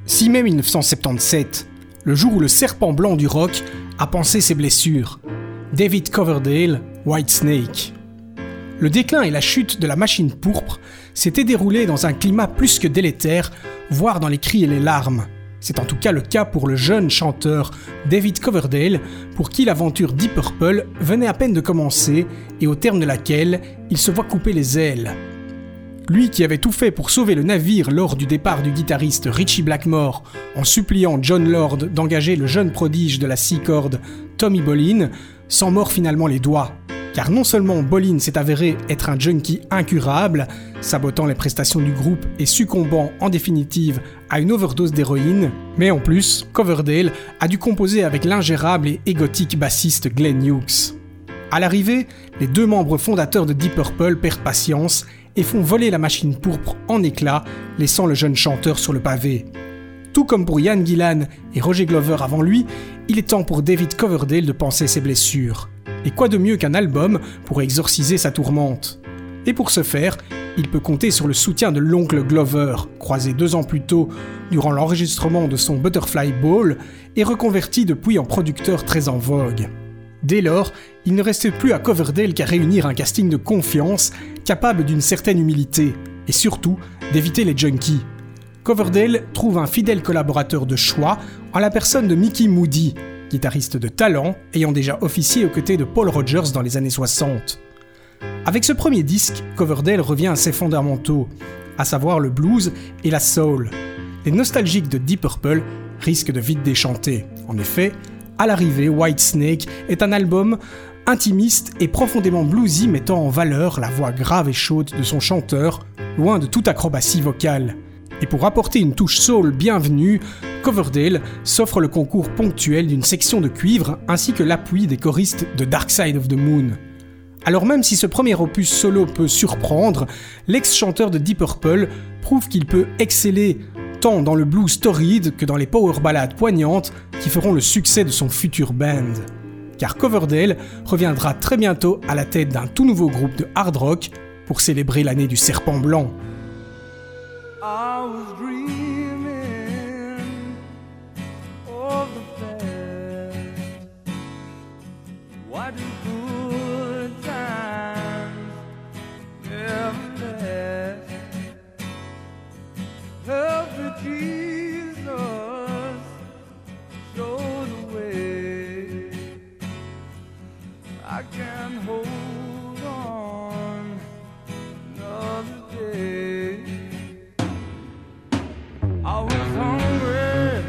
6 mai 1977, le jour où le serpent blanc du rock a pansé ses blessures. David Coverdale, Whitesnake. Le déclin et la chute de la machine pourpre s'étaient déroulés dans un climat plus que délétère, voire dans les cris et les larmes. C'est en tout cas le cas pour le jeune chanteur David Coverdale, pour qui l'aventure Deep Purple venait à peine de commencer et au terme de laquelle il se voit couper les ailes. Lui qui avait tout fait pour sauver le navire lors du départ du guitariste Ritchie Blackmore en suppliant Jon Lord d'engager le jeune prodige de la six cordes Tommy Bolin, s'en mord finalement les doigts. Car non seulement Bolin s'est avéré être un junkie incurable, sabotant les prestations du groupe et succombant en définitive à une overdose d'héroïne, mais en plus, Coverdale a dû composer avec l'ingérable et égotique bassiste Glenn Hughes. À l'arrivée, les deux membres fondateurs de Deep Purple perdent patience et font voler la machine pourpre en éclats, laissant le jeune chanteur sur le pavé. Tout comme pour Ian Gillan et Roger Glover avant lui, il est temps pour David Coverdale de panser ses blessures. Et quoi de mieux qu'un album pour exorciser sa tourmente ? Et pour ce faire, il peut compter sur le soutien de l'oncle Glover, croisé 2 ans plus tôt durant l'enregistrement de son Butterfly Ball et reconverti depuis en producteur très en vogue. Dès lors, il ne restait plus à Coverdale qu'à réunir un casting de confiance, capable d'une certaine humilité, et surtout d'éviter les junkies. Coverdale trouve un fidèle collaborateur de choix en la personne de Mickey Moody, guitariste de talent ayant déjà officié aux côtés de Paul Rodgers dans les années 60. Avec ce premier disque, Coverdale revient à ses fondamentaux, à savoir le blues et la soul. Les nostalgiques de Deep Purple risquent de vite déchanter. En effet, à l'arrivée, Whitesnake est un album intimiste et profondément bluesy mettant en valeur la voix grave et chaude de son chanteur, loin de toute acrobatie vocale. Et pour apporter une touche soul bienvenue, Coverdale s'offre le concours ponctuel d'une section de cuivre ainsi que l'appui des choristes de Dark Side of the Moon. Alors même si ce premier opus solo peut surprendre, l'ex-chanteur de Deep Purple prouve qu'il peut exceller tant dans le blues torride que dans les power ballads poignantes qui feront le succès de son futur band. Car Coverdale reviendra très bientôt à la tête d'un tout nouveau groupe de hard rock pour célébrer l'année du serpent blanc. I was dreaming of the past. Why do good times never last? Help me, Jesus, show the way. I can't hold on another day. I was hungry,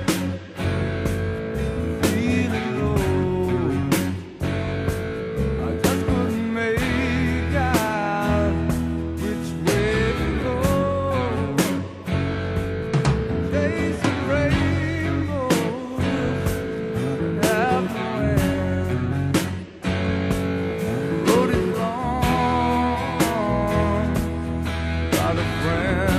feeling low. I just couldn't make out which way to go. Chasing rainbows that have no end. The road is long, got a friend.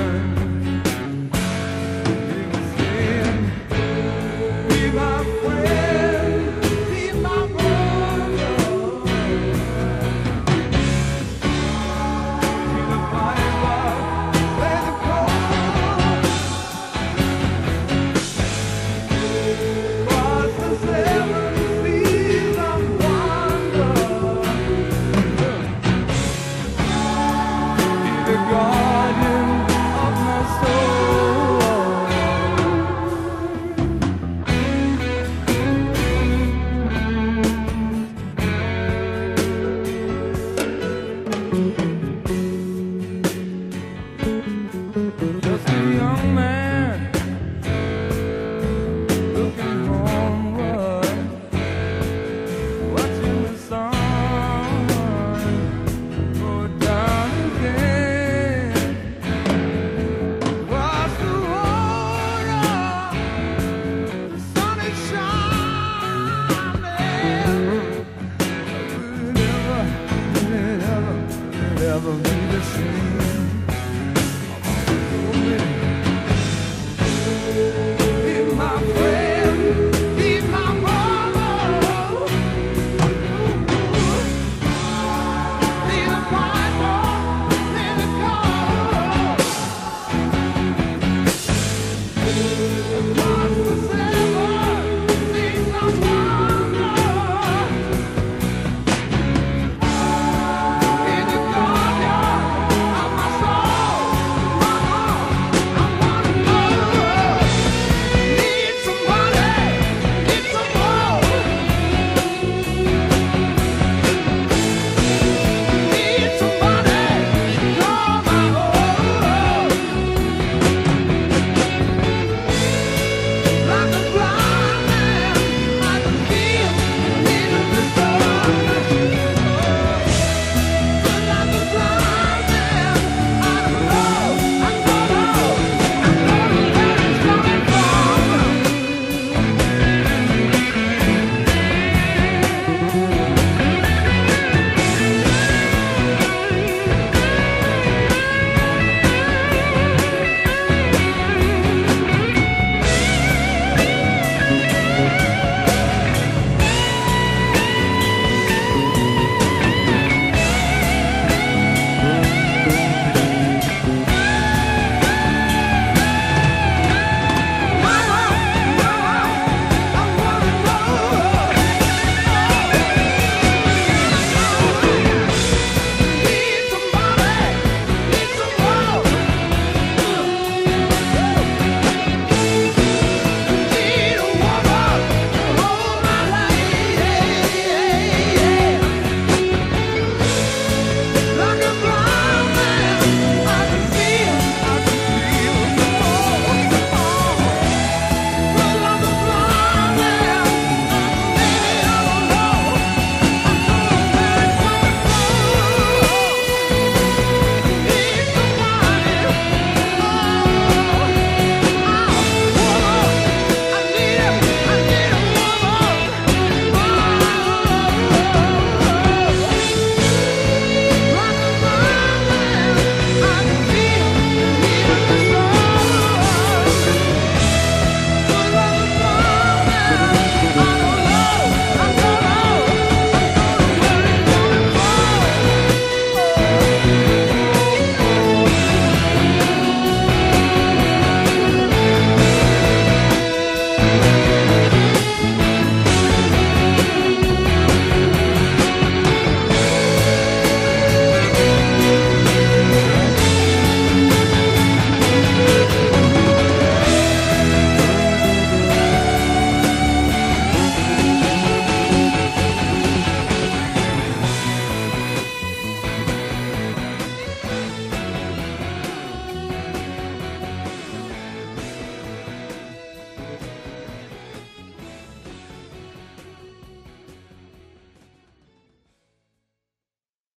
Guardian of my soul.